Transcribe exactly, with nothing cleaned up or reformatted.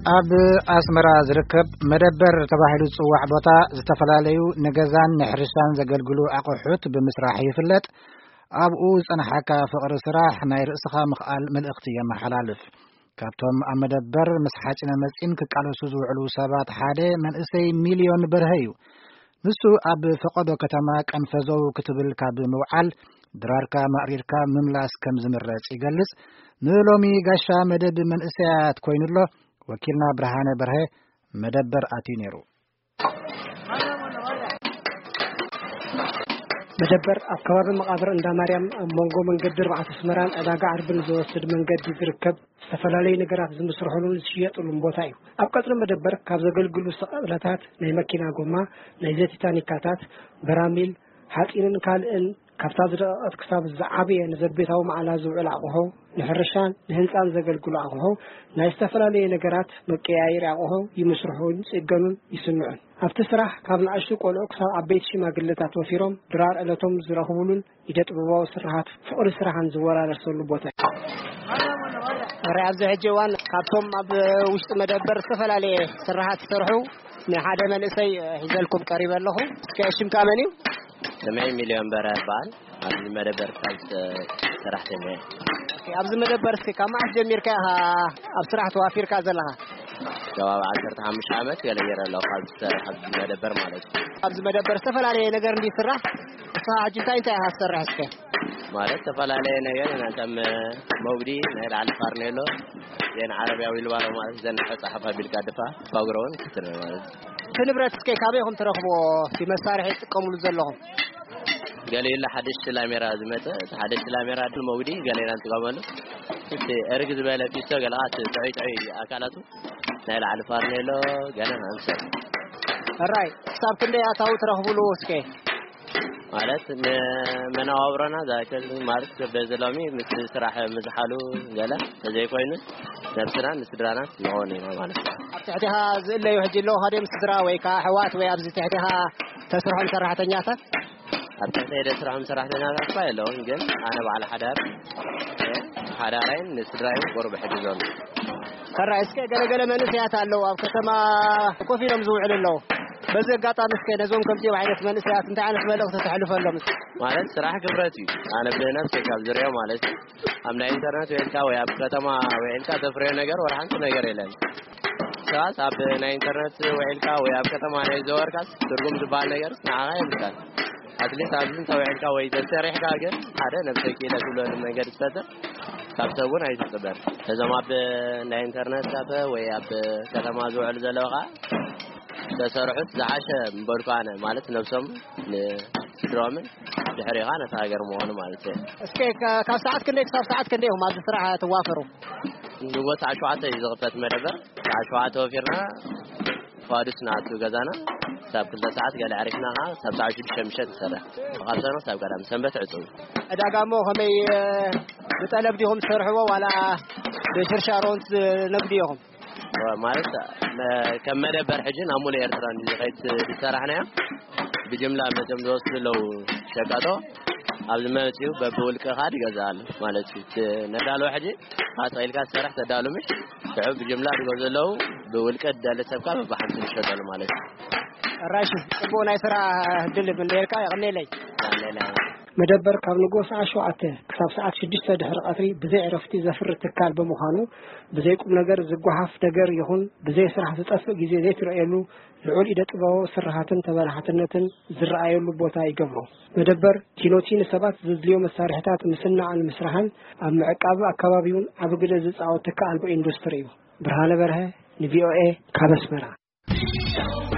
ኣብ ኣስመራ ዝርከብ መደበር ተባሂሉ ጽዋዕ ቦታ ዝተፈላልዩ ንገዛን ንሕርሻን ዘገልግሉ ኣቑሑት ብምስራሕ ይፍለጥ። ኣብኡ ጸንሐካ ፍቕሪ ስራሕ ናይ ርእስኻ ምኽኣል መልእኽቲ የመሓላልፍ። ካብቶም ኣብ መደበር ምስ ሓጭነ መጺን ክቃለሱ ዝውዕሉ ሰባት ሓደ መንእሰይ ሚልዮን በርሀ እዩ። ንሱ ኣብ ፈቆዶ ከተማ ቀንፈዘው ክትብል ካብ ምውዓል ድራርካ ማዕሪርካ ምምላስ ከም ዝምረጽ ይገልጽ። ንሎሚ ጋሻ መደብ መንእሰያት ኮይኑሎ ወኪልና ብርሃነ በርሀ መደበር ኣትዩ ነይሩ። መደበር ኣከባቢ መቃብር እንዳ ማርያም መንጎ መንገዲ ኣርባዕተ ኣስመራን ዕዳጋ ዓርብን ዝወስድ መንገዲ ዝርከብ ዝተፈላለዩ ነገራት ዝምስርሑሉን ዝሽየጡሉን ቦታ እዩ። ኣብ ቀጽሪ መደበር ካብ ዘገልግሉ ሰቀለታት ናይ መኪና ጎማ፣ ናይ ዘይቲ ታኒካታት፣ በራሚል፣ ሓጺንን ካልእን ካብታ ዝደቀት ክሳብ ዝዓበየ ንዘቤታዊ መዓላ ዝውዕል ኣቑሑ፣ ንሕርሻን ንህንጻን ዘገልግሉ ኣቑሑ፣ ናይ ዝተፈላለዩ ነገራት መቀያየሪ ኣቑሑ ይምስርሑን ጽገኑን ይስንዑን። ኣብቲ ስራሕ ካብ ንኣሽቱ ቆልዑ ክሳብ ዓበይቲ ሽማግለታት ወፊሮም ድራር ዕለቶም ዝረኽቡሉን ኢደ ጥበባዊ ስራሓት ፍቕሪ ስራሕን ዝወራረሰሉ ቦታ እዩ። ራይ ኣብዚ ሕጂ እዋን ካብቶም ኣብ ውሽጢ መደበር ዝተፈላለዩ ስራሓት ዝሰርሑ ንሓደ መንእሰይ ሒዘልኩም ቀሪበ ኣለኹ። እስኪ ሽምካ መን እዩ? ሰማይ ሚልዮን በርሀ ይባሃል። ኣብዚ መደበር ካብ ስራሕተኛ ኣብዚ መደበር እስኪ ካብ መዓዝ ጀሚርካ ኣብ ስራሕ ተዋፊርካ ዘለኻ? ጀዋብ ዓሰርተ ሓሙሽተ ዓመት ገለየረ ኣለኹ ኣብዚ ስራሕ ኣብዚ መደበር ማለት እዩ። ኣብዚ መደበር ዝተፈላለዩ ነገር እንዲስራሕ እስኻ ሕጂ እንታይ እንታይ ኢኻ ትሰርሕ እስኪ? ማለት ዝተፈላለዩ ነገር እናንተም መውዲ ናይ ላዕሊ ፋርኔሎ የን ዓረብያ ዊልባሮ ማለት ዘንሐ ጻሕፋ ቢልካ ድፋ ፋግሮን ክትር ማለት እቲ ንብረት እስኪ ካበይኹም ትረኽቦ እቲ መሳርሒ ትጥቀምሉ ዘለኹም? ገሌላ ሓደሽ ላሜራ ዝመፀ ሓደሽ ላሜራ ድል መውዲ ገሌና ንጥቀመሉ እቲ እርግ ዝበለ ፒስቶ ገለኣት ጥዑይ ጥዑይ ኣካላቱ ናይ ላዕሊ ፋርኔሎ ገና አንሰር ራይ ክሳብ ክንደይ ኣታዊ ትረኽብሉ እስኪ? ማለት ንመናዋብሮና ዛከል ማለት በዘሎሚ ምስ ስራሕ ምዝሓሉ ገለ ተዘይ ኮይኑ ነብስና ንስድራና ንሆን ኢና ማለት ነው። ኣብ ትሕቲኻ ዝእለዩ ሕጂ ኣለዉ ካደም ስድራ ወይ ከዓ ኣሕዋት ወይ ኣብዚ ትሕቲኻ ተስርሖም ሰራሕተኛታት? ኣብ ትሕቲ ስራሖም ሰራሕተኛታት እኳ የለውን ግን ኣነ በዓል ሓዳር ሓዳራይን ንስድራይን ቁርብ ሕጂ ዘሎ ከራይ እስኪ ገለገለ መንእሰያት ኣለዉ ኣብ ከተማ ኮፍ ኢሎም ዝውዕሉ ኣለዉ። በዚ ኣጋጣሚ እስኪ ነዞም ከምዚኦም ዓይነት መንእሰያት እንታይ ዓይነት መልእኽቲ ተሕልፈሎም? ማለት ስራሕ ክብረት እዩ። ኣነ ብነፍሴ ካብ ዝሪኦ ማለት ኣብ ናይ ኢንተርኔት ወይልካ ወይ ኣብ ከተማ ወይልካ ተፍርዮ ነገር ወርሓንቲ ነገር የለን። ሰባት ኣብ ናይ ኢንተርኔት ወይልካ ወይ ኣብ ከተማ ናይ ዘወርካስ ትርጉም ዝበሃል ነገር ንዓኻ የምሳል ኣትሊስት ኣብዚ ተውዒልካ ወይ ተሰሪሕካ ግን ሓደ ነፍሰይ ኪለ ዝብለሉ መንገዲ ዝፈጥር ካብ ሰብ እውን ኣይትፅበር። እዞም ኣብ ናይ ኢንተርኔት ካፈ ወይ ኣብ ከተማ ዝውዕሉ ዘለዉ ኸ ተሰርሑት ዝዓሸ ምበልኳነ ማለት ነብሶም ንስድሮምን ድሕሪኻ ነታ ሃገር ምዃኑ ማለት እዩ። እስኪ ካብ ሰዓት ክንደይ ክሳብ ሰዓት ክንደይ ኢኹም ኣብዚ ስራሕ ትዋፈሩ? ንጎት ሰዓት ሸውዓተ እዩ ዝኽፈት መደበር። ሰዓት ሸውዓተ ወፊርና ፋዱስ ናቱ ገዛና ሳብ ክልተ ሰዓት ገለ ዕሪፍና ኸ ሳብ ሰዓት ሽዱሽተ ምሸት ንሰርሕ ካብ ሰኖ ሳብ ቀዳም ሰንበት ዕፁብ። ዕዳጋ እሞ ከመይ ብጠለብ ዲኹም ትሰርሕዎ ዋላ ብሽርሻሮን ነግዲ ኢኹም? ማለት ከም መደበር ሕጂ ናብ ሙሉእ ኤርትራ ንዝኸይድ ዝሰራሕናዮ ብጅምላ መፅኦም ዝወስዱ ኣለዉ ሸቀጦ ኣብዚ መፂኡ በብውልቅኻ ትገዝኣሉ ማለት እዩ። ነዳሎ ሕጂ ካፅኢልካ ዝሰርሕ ተዳሉ ምሽ ትዑ ብጅምላ ትገዝኡ ኣለዉ ብውልቀ ደለ ሰብካ በብሓንቲ ዝሸጠሉ ማለት እዩ። ራሽ ጽቡቕ ናይ ስራሕ ዕድል ብነርካ ይቕኒለይ ይቕኒለይ መደበር ካብ ንጎ ሰዓት ሸውዓተ ክሳብ ሰዓት ሽዱሽተ ድሕሪ ቀትሪ ብዘይ ዕረፍቲ ዘፍሪ ትካል ብምዃኑ ብዘይ ቁም ነገር ዝጓሓፍ ነገር ይኹን ብዘይ ስራሕ ዝጠፍእ ግዜ ዘይትረአየሉ ልዑል ኢደ ጥበባዊ ስራሓትን ተበራሕትነትን ዝረኣየሉ ቦታ ይገብሮ። መደበር ቲኖቲ ንሰባት ዝድልዮ መሳርሕታት ምስናዕን ምስራሕን ኣብ ምዕቃብ ኣከባቢውን ዓብ ግደ ዝፃወት ትካል ኢንዱስትሪ እዩ። ብርሃነ በርሀ ንቪኦኤ ካብ ኣስመራ